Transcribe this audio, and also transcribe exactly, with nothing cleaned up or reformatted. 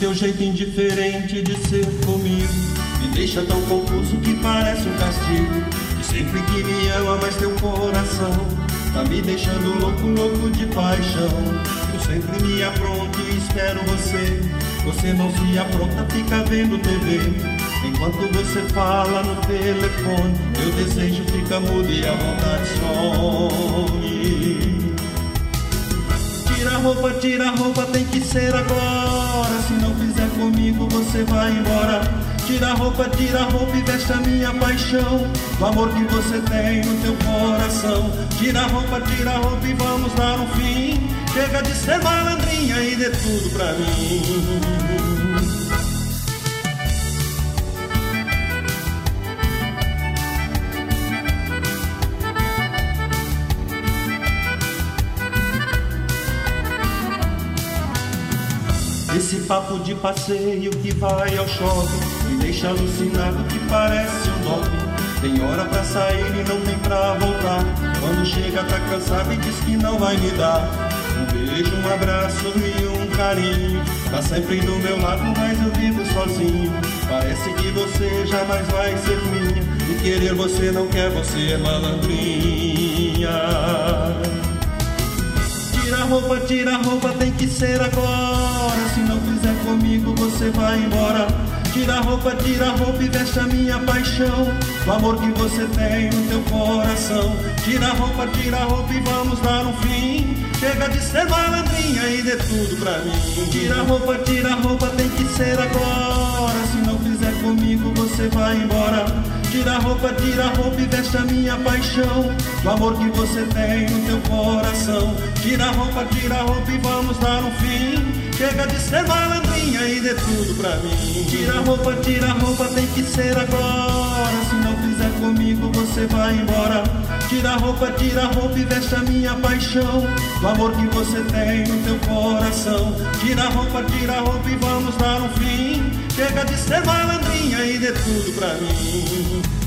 seu jeito indiferente de ser comigo me deixa tão confuso que parece um castigo. E sempre que me ama, mas teu coração tá me deixando louco, louco de paixão. Eu sempre me apronto e espero você. Você não se apronta, fica vendo T V. Enquanto você fala no telefone, meu desejo fica mudo e a vontade some. Tira a roupa, tira a roupa, tem que ser agora. Se não fizer comigo, você vai embora. Tira a roupa, tira a roupa e veste a minha paixão, o amor que você tem no teu coração. Tira a roupa, tira a roupa e vamos dar um fim. Chega de ser malandrinha e dê tudo pra mim. Esse papo de passeio que vai ao shopping me deixa alucinado que parece um doping. Tem hora pra sair e não tem pra voltar. Quando chega tá cansado e diz que não vai me dar um beijo, um abraço e um carinho. Tá sempre do meu lado, mas eu vivo sozinho. Parece que você jamais vai ser minha. E querer você não quer, você é malandrinha. Tira a roupa, tira a roupa, tem que ser agora. Se não fizer comigo, você vai embora. Tira a roupa, tira a roupa e veste a minha paixão, o amor que você tem no teu coração. Tira a roupa, tira a roupa e vamos dar um fim. Chega de ser malandrinha e dê tudo pra mim. Tira a roupa, tira a roupa, tem que ser agora. Se não fizer comigo, você vai embora. Tira a roupa, tira a roupa e veste a minha paixão, o amor que você tem no teu coração. Tira a roupa, tira a roupa e vamos dar um fim. Chega de ser malandrinha e dê tudo pra mim. Tira a roupa, tira a roupa, tem que ser agora. Se não fizer comigo, você vai embora. Tira a roupa, tira a roupa e veste a minha paixão, o amor que você tem no teu coração. Tira a roupa, tira a roupa e vamos dar um fim. Chega de ser malandrinha e dê tudo pra mim.